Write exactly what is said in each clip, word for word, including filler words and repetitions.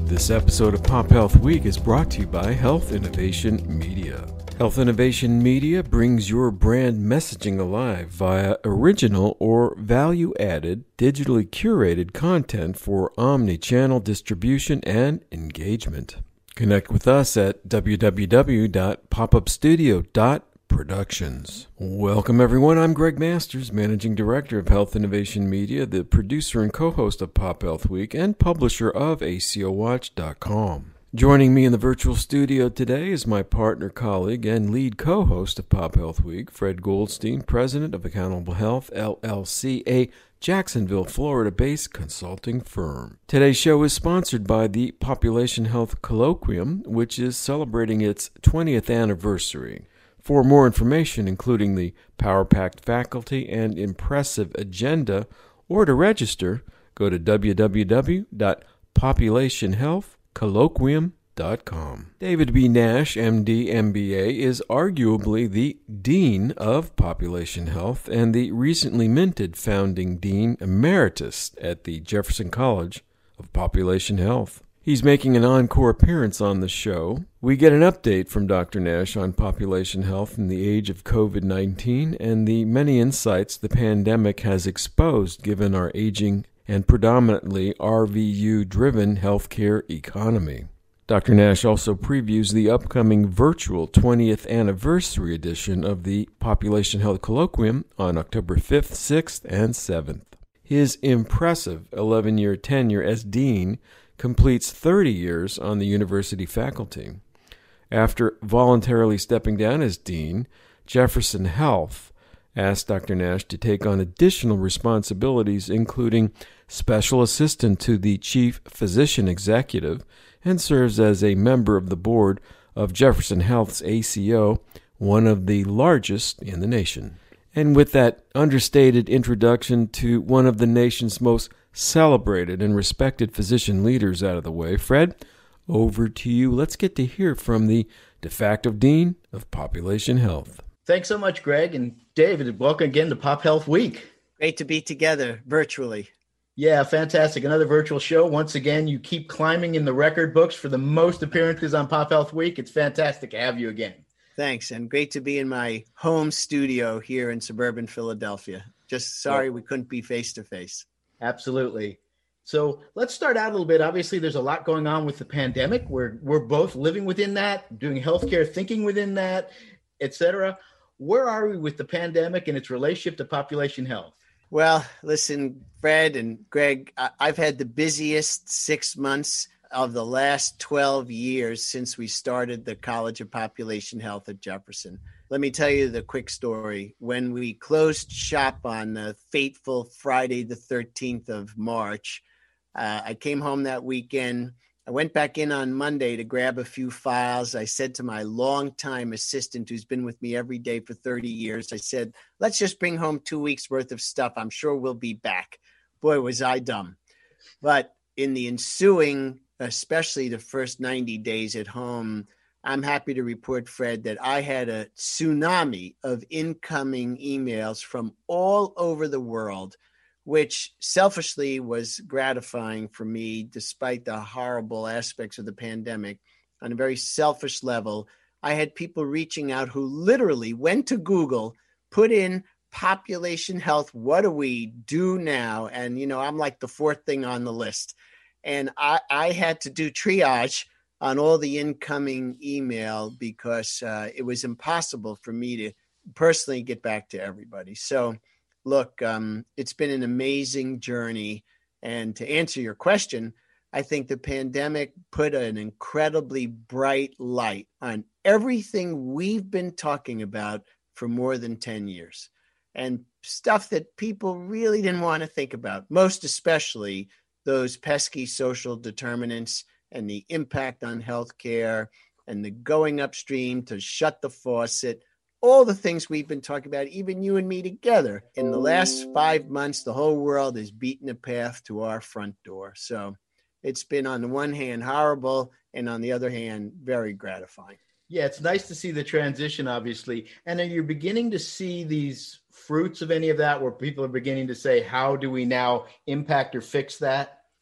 This episode of Pop Health Week is brought to you by Health Innovation Media. Health Innovation Media brings your brand messaging alive via original or value-added, digitally curated content for omni-channel distribution and engagement. Connect with us at w w w dot pop up studio dot productions. Welcome everyone, I'm Greg Masters, Managing Director of Health Innovation Media, the producer and co-host of Pop Health Week, and publisher of A C O Watch dot com. Joining me in the virtual studio today is my partner, colleague, and lead co-host of Pop Health Week, Fred Goldstein, President of Accountable Health, L L C, a Jacksonville, Florida-based consulting firm. Today's show is sponsored by the Population Health Colloquium, which is celebrating its twentieth anniversary. For more information, including the power-packed faculty and impressive agenda, or to register, go to w w w dot population health colloquium dot com. David B. Nash, M D, M B A, is arguably the Dean of Population Health and the recently minted founding Dean Emeritus at the Jefferson College of Population Health. He's making an encore appearance on the show. We get an update from Doctor Nash on population health in the age of covid nineteen and the many insights the pandemic has exposed given our aging and predominantly R V U-driven healthcare economy. Doctor Nash also previews the upcoming virtual twentieth anniversary edition of the Population Health Colloquium on October fifth, sixth, and seventh. His impressive eleven-year tenure as Dean completes thirty years on the university faculty. After voluntarily stepping down as Dean, Jefferson Health asked Doctor Nash to take on additional responsibilities, including special assistant to the chief physician executive, and serves as a member of the board of Jefferson Health's A C O, one of the largest in the nation. And with that understated introduction to one of the nation's most celebrated and respected physician leaders out of the way, Fred, over to you. Let's get to hear from the de facto Dean of Population Health. Thanks so much, Greg. And David, welcome again to Pop Health Week. Great to be together virtually. Yeah, fantastic. Another virtual show. Once again, you keep climbing in the record books for the most appearances on Pop Health Week. It's fantastic to have you again. Thanks. And great to be in my home studio here in suburban Philadelphia. Just sorry yeah. we couldn't be face-to-face. Absolutely. So let's start out a little bit. Obviously, there's a lot going on with the pandemic. We're we're both living within that, doing healthcare, thinking within that, et cetera. Where are we with the pandemic and its relationship to population health? Well, listen, Fred and Greg, I've had the busiest six months of the last twelve years since we started the College of Population Health at Jefferson. Let me tell you the quick story. When we closed shop on the fateful Friday, the thirteenth of March, uh, I came home that weekend. I went back in on Monday to grab a few files. I said to my longtime assistant, who's been with me every day for thirty years, I said, let's just bring home two weeks worth of stuff. I'm sure we'll be back. Boy, was I dumb. But in the ensuing, especially the first ninety days at home, I'm happy to report, Fred, that I had a tsunami of incoming emails from all over the world, which selfishly was gratifying for me, despite the horrible aspects of the pandemic. On a very selfish level, I had people reaching out who literally went to Google, put in population health, what do we do now? And, you know, I'm like the fourth thing on the list. And I, I had to do triage on all the incoming email because uh, it was impossible for me to personally get back to everybody. So look, um, it's been an amazing journey. And to answer your question, I think the pandemic put an incredibly bright light on everything we've been talking about for more than ten years and stuff that people really didn't want to think about, most especially those pesky social determinants and the impact on healthcare and the going upstream to shut the faucet, all the things we've been talking about, even you and me together. In the last five months, the whole world has beaten a path to our front door. So it's been, on the one hand, horrible, and on the other hand, very gratifying. Yeah, it's nice to see the transition, obviously. And are you beginning to see these fruits of any of that where people are beginning to say, how do we now impact or fix that?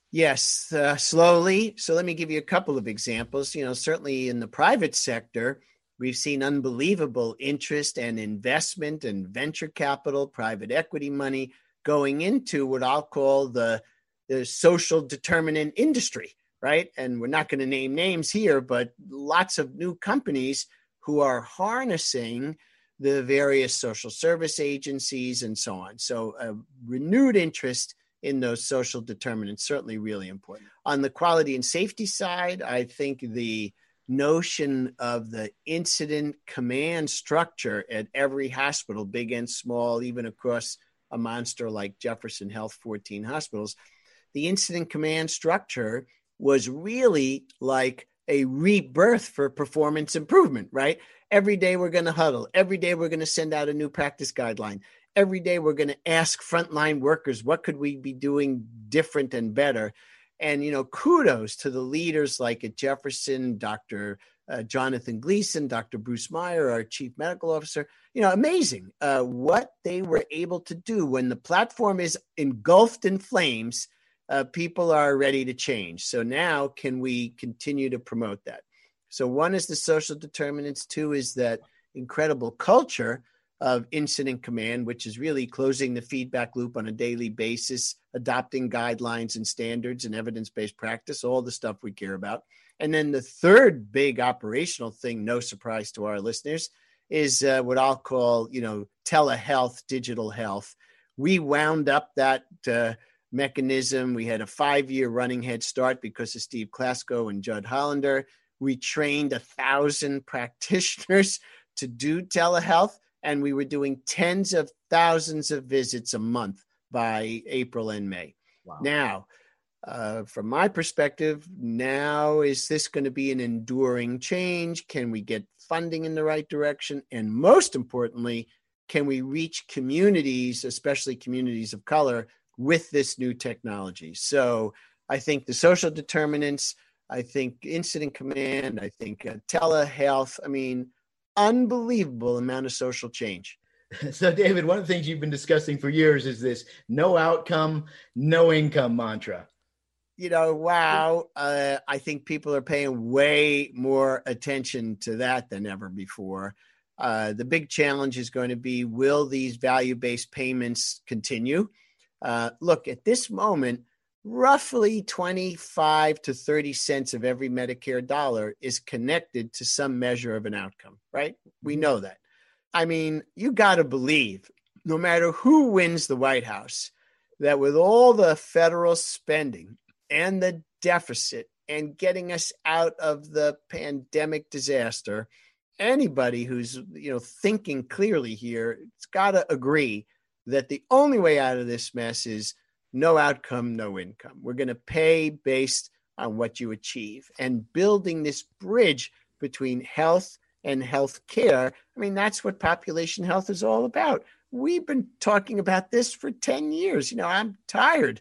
Yes, uh, slowly. So let me give you a couple of examples. You know, certainly in the private sector, we've seen unbelievable interest and investment and venture capital, private equity money going into what I'll call the, the social determinant industry, right? And we're not going to name names here, but lots of new companies who are harnessing the various social service agencies and so on. So a renewed interest in those social determinants, certainly really important. On the quality and safety side, I think the notion of the incident command structure at every hospital, big and small, even across a monster like Jefferson Health, fourteen hospitals, the incident command structure was really like a rebirth for performance improvement, right? Every day we're going to huddle. Every day we're going to send out a new practice guideline. Every day we're going to ask frontline workers, what could we be doing different and better? And, you know, kudos to the leaders like at Jefferson, Doctor Uh, Jonathan Gleason, Doctor Bruce Meyer, our chief medical officer. You know, amazing uh, what they were able to do when the platform is engulfed in flames. Uh, people are ready to change. So now can we continue to promote that? So one is the social determinants. Two is that incredible culture of incident command, which is really closing the feedback loop on a daily basis, adopting guidelines and standards and evidence-based practice, all the stuff we care about. And then the third big operational thing, no surprise to our listeners, is uh, what I'll call, you know, telehealth, digital health. We wound up that uh, mechanism. We had a five-year running head start because of Steve Klasko and Judd Hollander. We trained a thousand practitioners to do telehealth, and we were doing tens of thousands of visits a month by April and May. Wow. Now, uh, from my perspective, now is this going to be an enduring change? Can we get funding in the right direction? And most importantly, can we reach communities, especially communities of color, with this new technology? So I think the social determinants, I think incident command, I think uh, telehealth, I mean, unbelievable amount of social change. So, David, one of the things you've been discussing for years is this no outcome, no income mantra. You know, wow. Uh, I think people are paying way more attention to that than ever before. Uh, the big challenge is going to be, will these value-based payments continue? Uh, look, at this moment, roughly twenty-five to thirty cents of every Medicare dollar is connected to some measure of an outcome, right? We know that. I mean, you got to believe, no matter who wins the White House, that with all the federal spending and the deficit and getting us out of the pandemic disaster, anybody who's, you know, thinking clearly here, it's got to agree that the only way out of this mess is no outcome, no income. We're going to pay based on what you achieve. And building this bridge between health and health care, I mean, that's what population health is all about. We've been talking about this for ten years. You know, I'm tired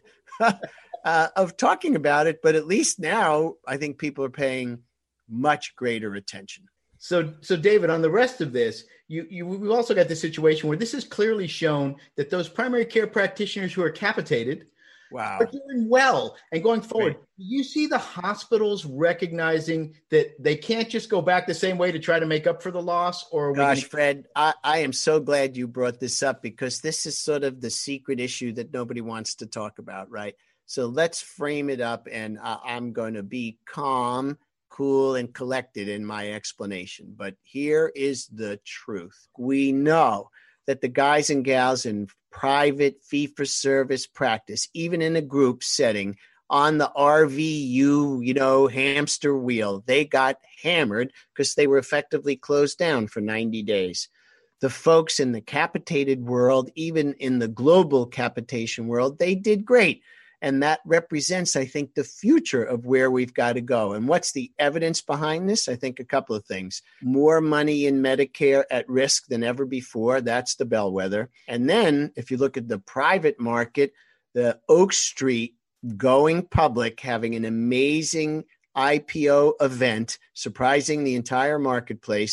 uh, of talking about it, but at least now I think people are paying much greater attention. So, so David, on the rest of this, you, you, we've also got this situation where this is clearly shown that those primary care practitioners who are capitated wow. are doing well and going forward. Right. Do you see the hospitals recognizing that they can't just go back the same way to try to make up for the loss? Or Gosh, gonna- Fred, I, I am so glad you brought this up, because this is sort of the secret issue that nobody wants to talk about, right? So let's frame it up, and I, I'm going to be calm, cool, and collected in my explanation. But here is the truth. We know that the guys and gals in private fee-for-service practice, even in a group setting, on the R V U, you know, hamster wheel, they got hammered because they were effectively closed down for ninety days. The folks in the capitated world, even in the global capitation world, they did great. And that represents, I think, the future of where we've got to go. And what's the evidence behind this? I think a couple of things. More money in Medicare at risk than ever before. That's the bellwether. And then if you look at the private market, the Oak Street going public, having an amazing I P O event, surprising the entire marketplace,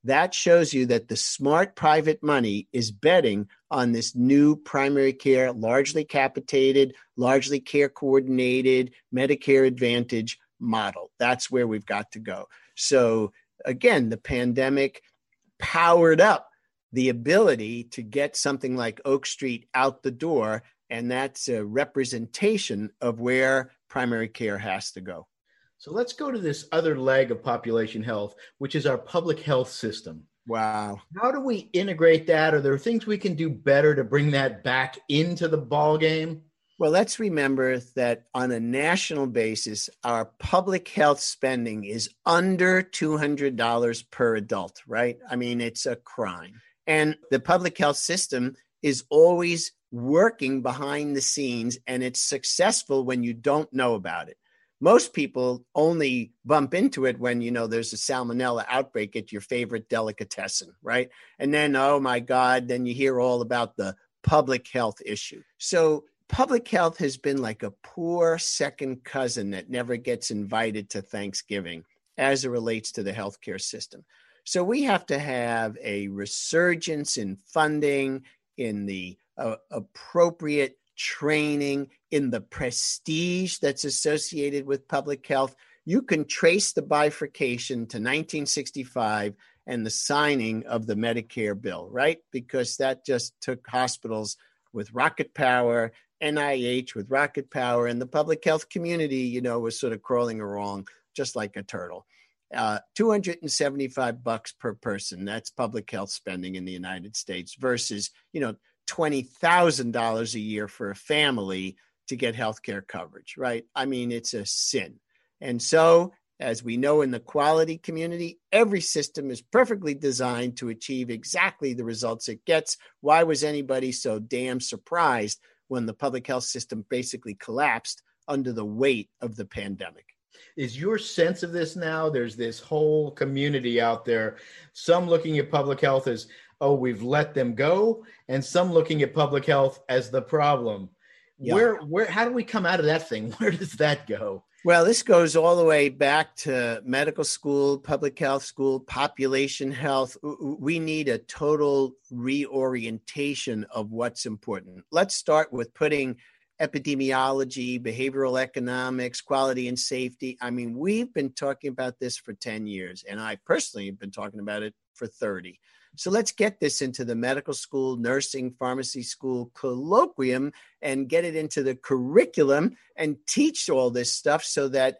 That shows you that the smart private money is betting on this new primary care, largely capitated, largely care coordinated, Medicare Advantage model. That's where we've got to go. So again, the pandemic powered up the ability to get something like Oak Street out the door, and that's a representation of where primary care has to go. So let's go to this other leg of population health, which is our public health system. Wow. How do we integrate that? Are there things we can do better to bring that back into the ball game? Well, let's remember that on a national basis, our public health spending is under two hundred dollars per adult, right? I mean, it's a crime. And the public health system is always working behind the scenes, and it's successful when you don't know about it. Most people only bump into it when, you know, there's a salmonella outbreak at your favorite delicatessen, right? And then, oh my God, then you hear all about the public health issue. So public health has been like a poor second cousin that never gets invited to Thanksgiving as it relates to the healthcare system. So we have to have a resurgence in funding, in the uh, appropriate training, in the prestige that's associated with public health. You can trace the bifurcation to nineteen sixty-five and the signing of the Medicare bill, right? Because that just took hospitals with rocket power, N I H with rocket power, and the public health community, you know, was sort of crawling along just like a turtle. Uh, two hundred seventy-five bucks per person. That's public health spending in the United States versus, you know, twenty thousand dollars a year for a family to get healthcare coverage, right? I mean, it's a sin. And so, as we know in the quality community, every system is perfectly designed to achieve exactly the results it gets. Why was anybody so damn surprised when the public health system basically collapsed under the weight of the pandemic? Is your sense of this now? There's this whole community out there, some looking at public health as, oh, we've let them go, and some looking at public health as the problem. Yeah. Where, where, how do we come out of that thing? Where does that go? Well, this goes all the way back to medical school, public health school, population health. We need a total reorientation of what's important. Let's start with putting epidemiology, behavioral economics, quality and safety. I mean, we've been talking about this for ten years, and I personally have been talking about it for thirty. So let's get this into the medical school, nursing, pharmacy school colloquium and get it into the curriculum and teach all this stuff so that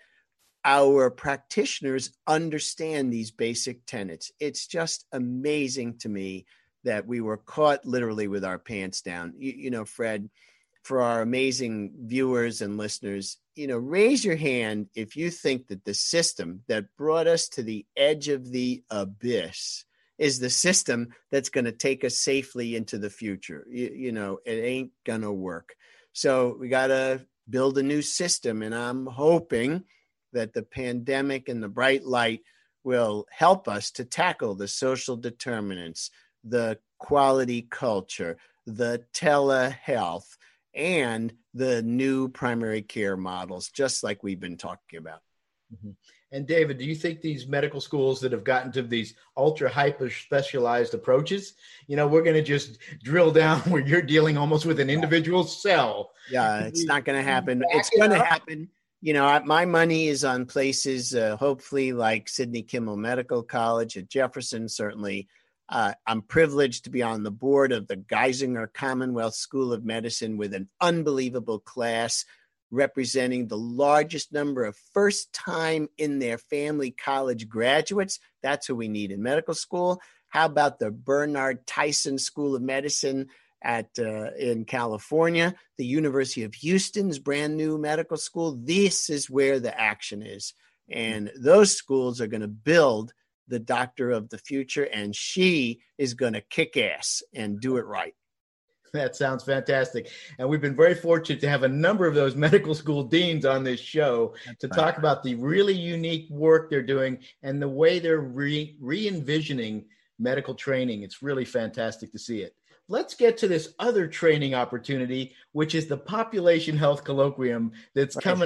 our practitioners understand these basic tenets. It's just amazing to me that we were caught literally with our pants down. You, you know, Fred, for our amazing viewers and listeners, you know, raise your hand if you think that the system that brought us to the edge of the abyss is the system that's going to take us safely into the future. You, you know, it ain't going to work. So we got to build a new system. And I'm hoping that the pandemic and the bright light will help us to tackle the social determinants, the quality culture, the telehealth, and the new primary care models, just like we've been talking about. Mm-hmm. And David, do you think these medical schools that have gotten to these ultra hyper specialized approaches, you know, we're going to just drill down where you're dealing almost with an individual cell? Yeah, it's not going to happen. It's going to happen. You know, my money is on places, uh, hopefully like Sidney Kimmel Medical College at Jefferson, certainly. Uh, I'm privileged to be on the board of the Geisinger Commonwealth School of Medicine with an unbelievable class representing the largest number of first time in their family college graduates. That's who we need in medical school. How about the Bernard Tyson School of Medicine at uh, in California, the University of Houston's brand new medical school? This is where the action is. And those schools are going to build the doctor of the future, and she is going to kick ass and do it right. That sounds fantastic. And we've been very fortunate to have a number of those medical school deans on this show That's to right. talk about the really unique work they're doing and the way they're re- re-envisioning medical training. It's really fantastic to see it. Let's get to this other training opportunity, which is the Population Health Colloquium that's right. coming up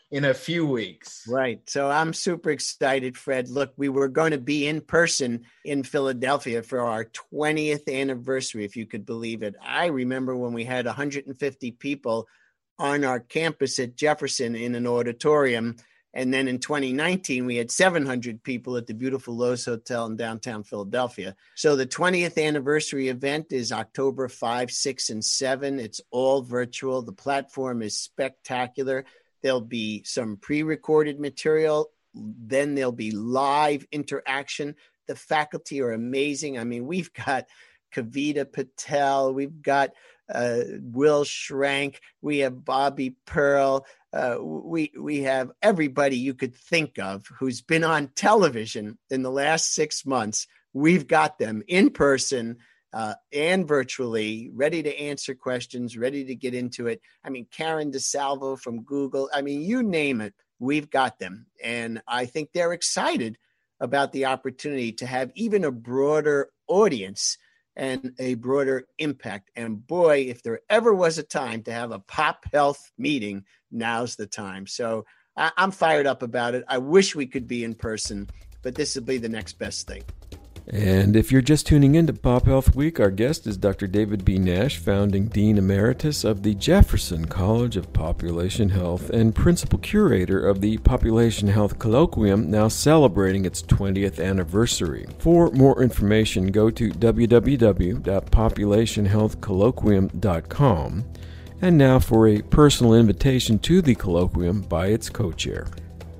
in a few weeks. Right. So I'm super excited, Fred. Look, we were going to be in person in Philadelphia for our twentieth anniversary, if you could believe it. I remember when we had one hundred fifty people on our campus at Jefferson in an auditorium. And then in twenty nineteen, we had seven hundred people at the beautiful Loews Hotel in downtown Philadelphia. So the twentieth anniversary event is October fifth, sixth, and seventh. It's all virtual. The platform is spectacular. There'll be some pre-recorded material. Then there'll be live interaction. The faculty are amazing. I mean, we've got Kavita Patel. We've got uh, Will Schrank. We have Bobby Pearl. Uh, we we have everybody you could think of who's been on television in the last six months. We've got them in person uh, and virtually, ready to answer questions, ready to get into it. I mean, Karen DeSalvo from Google. I mean, you name it, we've got them. And I think they're excited about the opportunity to have even a broader audience and a broader impact. And boy, if there ever was a time to have a Pop Health meeting, now's the time. So I- I'm fired up about it. I wish we could be in person, but this will be the next best thing. And if you're just tuning in to Pop Health Week, our guest is Doctor David B. Nash, founding Dean Emeritus of the Jefferson College of Population Health and Principal Curator of the Population Health Colloquium, now celebrating its twentieth anniversary. For more information, go to w w w dot population health colloquium dot com. And now for a personal invitation to the colloquium by its co-chair.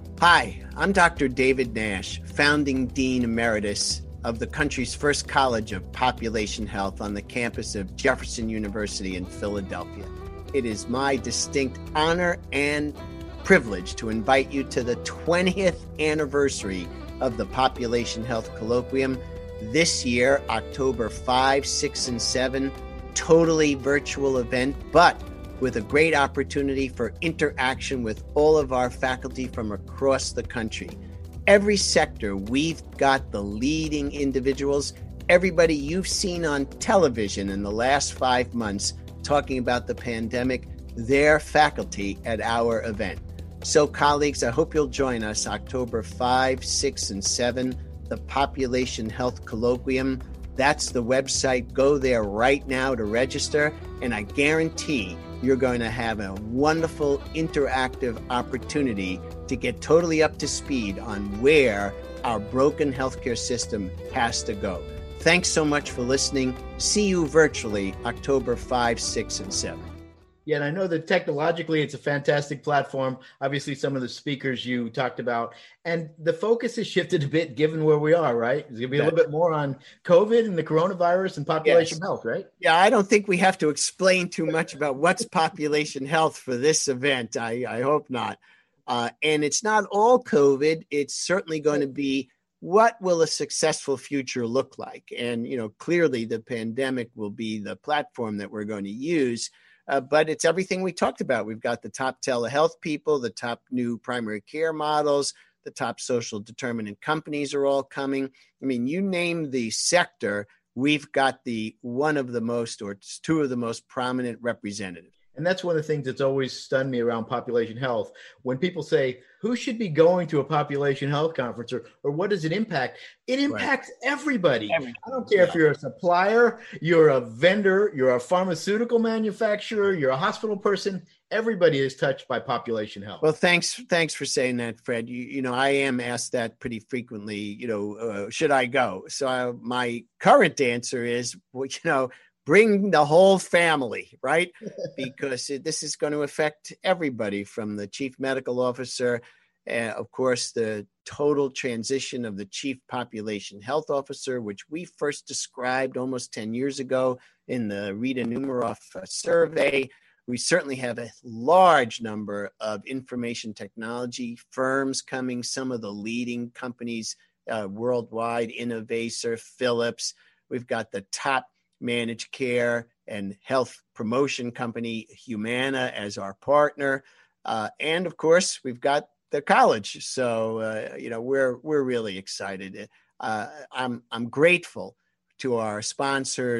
Hi, I'm Doctor David Nash, founding Dean Emeritus of the country's first College of Population Health on the campus of Jefferson University in Philadelphia. It is my distinct honor and privilege to invite you to the twentieth anniversary of the Population Health Colloquium. This year, October fifth, sixth, and seventh, totally virtual event, but with a great opportunity for interaction with all of our faculty from across the country. Every sector, we've got the leading individuals, everybody you've seen on television in the last five months talking about the pandemic, their faculty at our event. So colleagues, I hope you'll join us October fifth, sixth, and seventh, the Population Health Colloquium. That's the website. Go there right now to register, and I guarantee you're going to have a wonderful interactive opportunity to get totally up to speed on where our broken healthcare system has to go. Thanks so much for listening. See you virtually October fifth, sixth, and seventh. Yeah, and I know that technologically it's a fantastic platform. Obviously, some of the speakers you talked about, and the focus has shifted a bit given where we are, right? It's going to be a little bit more on COVID and the coronavirus and population yes. health, right? Yeah, I don't think we have to explain too much about what's population health for this event. I, I hope not. Uh, and it's not all COVID. It's certainly going to be what will a successful future look like? And, you know, clearly the pandemic will be the platform that we're going to use. Uh, but it's everything we talked about. We've got the top telehealth people, the top new primary care models, the top social determinant companies are all coming. I mean, you name the sector, we've got the one of the most or two of the most prominent representatives. And that's one of the things that's always stunned me around population health. When people say, who should be going to a population health conference, or, or what does it impact? It impacts right. everybody. everybody. I don't care yeah. if you're a supplier, you're a vendor, you're a pharmaceutical manufacturer, you're a hospital person. Everybody is touched by population health. Well, thanks. Thanks for saying that, Fred. You, you know, I am asked that pretty frequently, you know, uh, should I go? So uh, my current answer is, well, you know, bring the whole family, right? Because it, this is going to affect everybody from the chief medical officer, uh, of course, the total transition of the chief population health officer, which we first described almost ten years ago in the Rita Numeroff uh, survey. We certainly have a large number of information technology firms coming, some of the leading companies uh, worldwide, Innovaccer, Philips. We've got the top managed care and health promotion company Humana as our partner, uh, and of course we've got the college. So uh, you know we're we're really excited. Uh, I'm I'm grateful to our sponsors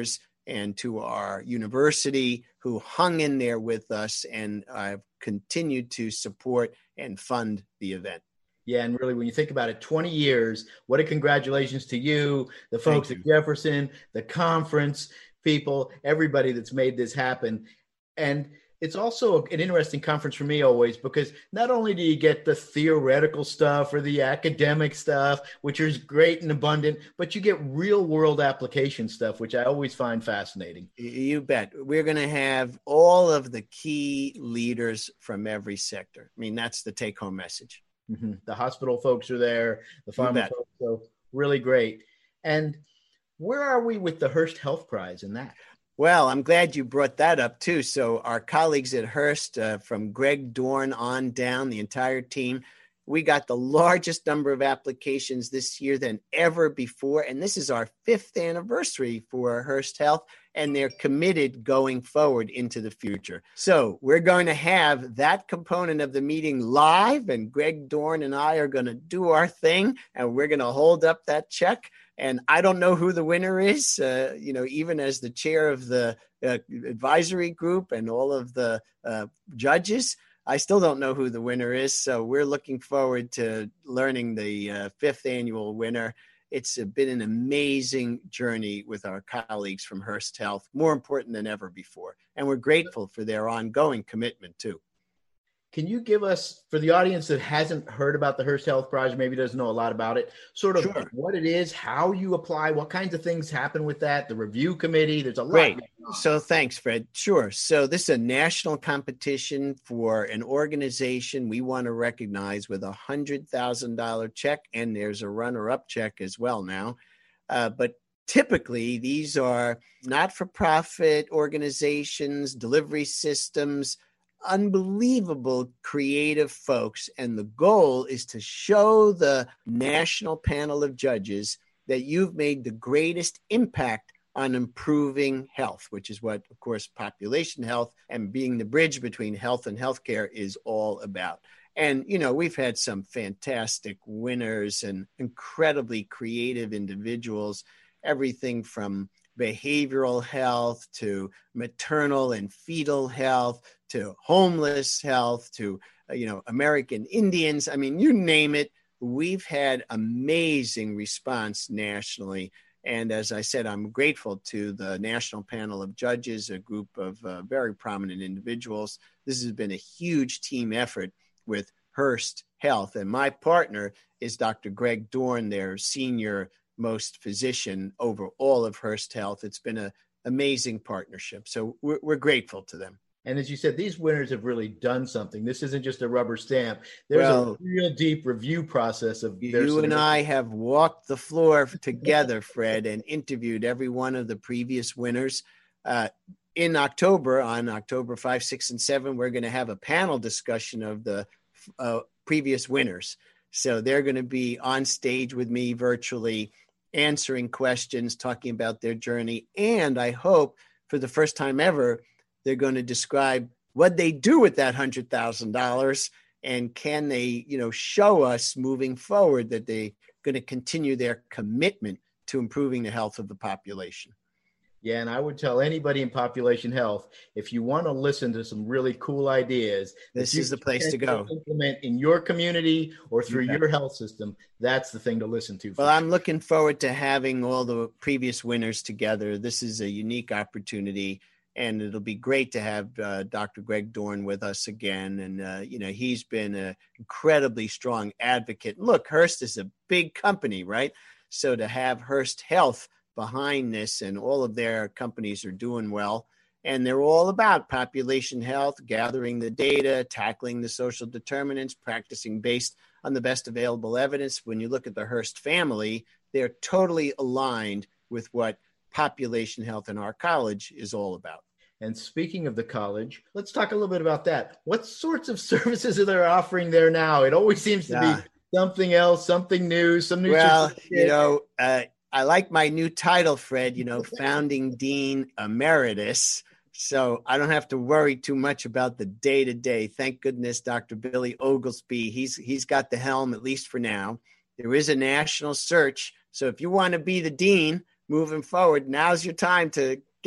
and to our university who hung in there with us and have continued to support and fund the event. Yeah, and really, when you think about it, twenty years, what a congratulations to you, the folks at Jefferson, the conference people, everybody that's made this happen. And it's also an interesting conference for me always, because not only do you get the theoretical stuff or the academic stuff, which is great and abundant, but you get real world application stuff, which I always find fascinating. You bet. We're going to have all of the key leaders from every sector. I mean, that's the take home message. Mm-hmm. The hospital folks are there, the pharma folks, so really great. And where are we with the Hearst Health Prize and that? Well, I'm glad you brought that up too. So our colleagues at Hearst, uh, from Greg Dorn on down, the entire team, we got the largest number of applications this year than ever before. And this is our fifth anniversary for Hearst Health, and they're committed going forward into the future. So we're going to have that component of the meeting live, and Greg Dorn and I are going to do our thing, and we're going to hold up that check. And I don't know who the winner is, uh, you know, even as the chair of the uh, advisory group and all of the uh, judges, I still don't know who the winner is. So we're looking forward to learning the uh, fifth annual winner. It's been an amazing journey with our colleagues from Hearst Health, more important than ever before. And we're grateful for their ongoing commitment too. Can you give us, for the audience that hasn't heard about the Hearst Health Prize, maybe doesn't know a lot about it, sort of sure. what it is, how you apply, what kinds of things happen with that, the review committee, there's a lot. Great. So thanks, Fred. Sure. So this is a national competition for an organization we want to recognize with a one hundred thousand dollars check, and there's a runner-up check as well now. Uh, but typically, these are not-for-profit organizations, delivery systems, unbelievable creative folks. And the goal is to show the national panel of judges that you've made the greatest impact on improving health, which is what, of course, population health and being the bridge between health and healthcare is all about. And, you know, we've had some fantastic winners and incredibly creative individuals, everything from behavioral health to maternal and fetal health to homeless health to, uh, you know, American Indians. I mean, you name it. We've had amazing response nationally. And as I said, I'm grateful to the National Panel of Judges, a group of uh, very prominent individuals. This has been a huge team effort with Hearst Health. And my partner is Doctor Greg Dorn, their senior most physician over all of Hearst Health. It's been an amazing partnership. So we're, we're grateful to them. And as you said, these winners have really done something. This isn't just a rubber stamp. There's well, a real deep review process of their You and I have walked the floor together, Fred, and interviewed every one of the previous winners. Uh, in October, on October fifth, sixth, and seventh, we're going to have a panel discussion of the uh, previous winners. So they're going to be on stage with me virtually, answering questions, talking about their journey. And I hope for the first time ever, they're going to describe what they do with that one hundred thousand dollars, and can they, you know, show us moving forward that they're going to continue their commitment to improving the health of the population. Yeah, and I would tell anybody in population health, if you want to listen to some really cool ideas, this is the place to go. Implement in your community or through yeah. your health system, that's the thing to listen to. Well, sure. I'm looking forward to having all the previous winners together. This is a unique opportunity, and it'll be great to have uh, Doctor Greg Dorn with us again. And, uh, you know, he's been an incredibly strong advocate. Look, Hearst is a big company, right? So to have Hearst Health behind this, and all of their companies are doing well, and they're all about population health, gathering the data, tackling the social determinants, practicing based on the best available evidence. When you look at the Hearst family, they're totally aligned with what population health in our college is all about. And speaking of the college, let's talk a little bit about that. What sorts of services are they offering there now? It always seems to yeah. be something else, something new, some new. Well, you know, uh, I like my new title, Fred, you know, founding dean emeritus. So I don't have to worry too much about the day-to-day. Thank goodness, Doctor Billy Oglesby, he's he's got the helm, at least for now. There is a national search. So if you want to be the dean moving forward, now's your time to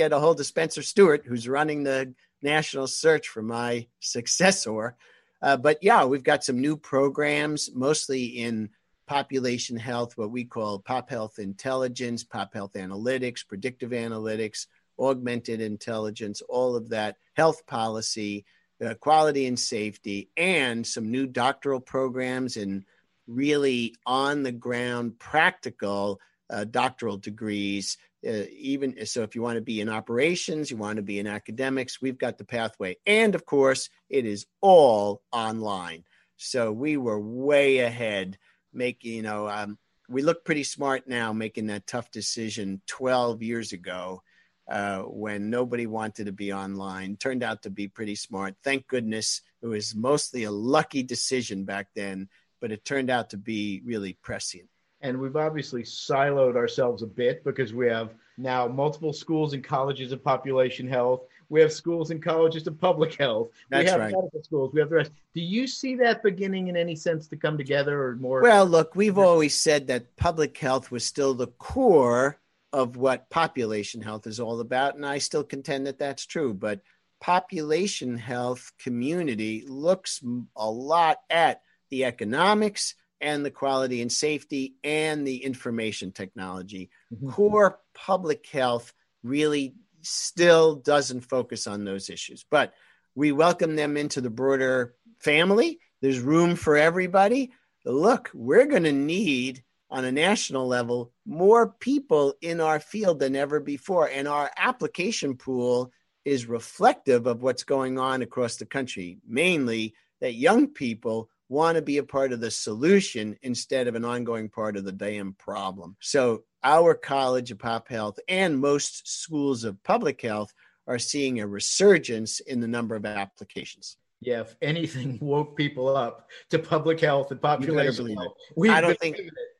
get a hold of Spencer Stewart, who's running the national search for my successor. Uh, but yeah, we've got some new programs, mostly in population health, what we call Pop Health Intelligence, Pop Health Analytics, Predictive Analytics, Augmented Intelligence, all of that, health policy, uh, quality and safety, and some new doctoral programs and really on-the-ground practical uh, doctoral degrees. Uh, even so, if you want to be in operations, you want to be in academics, we've got the pathway. And of course, it is all online. So we were way ahead, making, you know, um, we look pretty smart now making that tough decision twelve years ago uh, when nobody wanted to be online. Turned out to be pretty smart. Thank goodness. It was mostly a lucky decision back then, but it turned out to be really prescient. And we've obviously siloed ourselves a bit because we have now multiple schools and colleges of population health. We have schools and colleges of public health. That's we have right. medical schools. We have the rest. Do you see that beginning in any sense to come together or more? Well, look, we've always said that public health was still the core of what population health is all about. And I still contend that that's true. But population health community looks a lot at the economics and the quality and safety and the information technology. Mm-hmm. Core public health really still doesn't focus on those issues, but we welcome them into the broader family. There's room for everybody. Look, we're going to need on a national level more people in our field than ever before. And our application pool is reflective of what's going on across the country, mainly that young people want to be a part of the solution instead of an ongoing part of the damn problem. So our College of Pop Health and most schools of public health are seeing a resurgence in the number of applications. Yeah, if anything woke people up to public health and population health. I don't think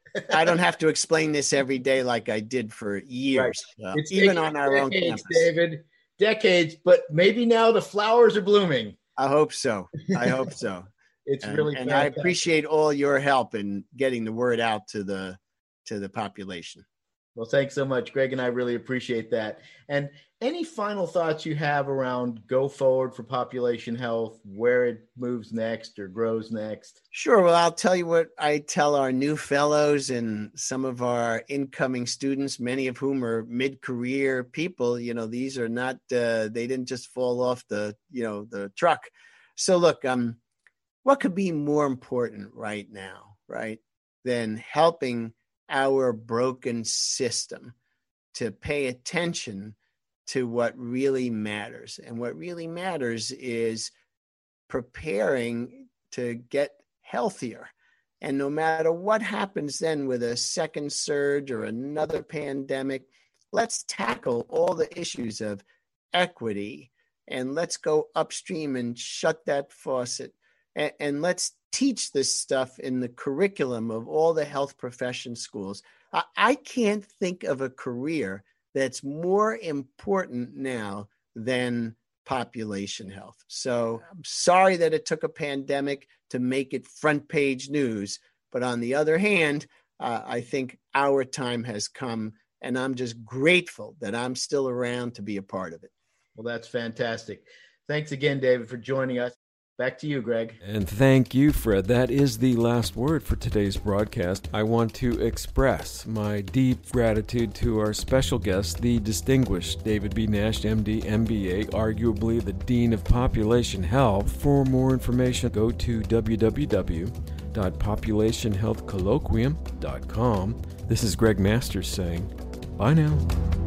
I don't have to explain this every day like I did for years, right. uh, even on our decades, own campus. David, decades, but maybe now the flowers are blooming. I hope so. I hope so. It's and, really and I appreciate all your help in getting the word out to the to the population. Well, thanks so much, Greg, and I really appreciate that. And any final thoughts you have around go forward for population health, where it moves next or grows next? Sure. Well, I'll tell you what I tell our new fellows and some of our incoming students, many of whom are mid-career people. You know, these are not, uh, they didn't just fall off the, you know, the truck. So look, um, what could be more important right now, right, than helping our broken system to pay attention to what really matters? And what really matters is preparing to get healthier. And no matter what happens then with a second surge or another pandemic, let's tackle all the issues of equity and let's go upstream and shut that faucet. And, and let's teach this stuff in the curriculum of all the health profession schools. I, I can't think of a career that's more important now than population health. So I'm sorry that it took a pandemic to make it front page news. But on the other hand, uh, I think our time has come, and I'm just grateful that I'm still around to be a part of it. Well, that's fantastic. Thanks again, David, for joining us. Back to you, Greg. And thank you, Fred. That is the last word for today's broadcast. I want to express my deep gratitude to our special guest, the distinguished David B. Nash, M D, M B A, arguably the Dean of Population Health. For more information, go to w w w dot population health colloquium dot com. This is Greg Masters saying, bye now.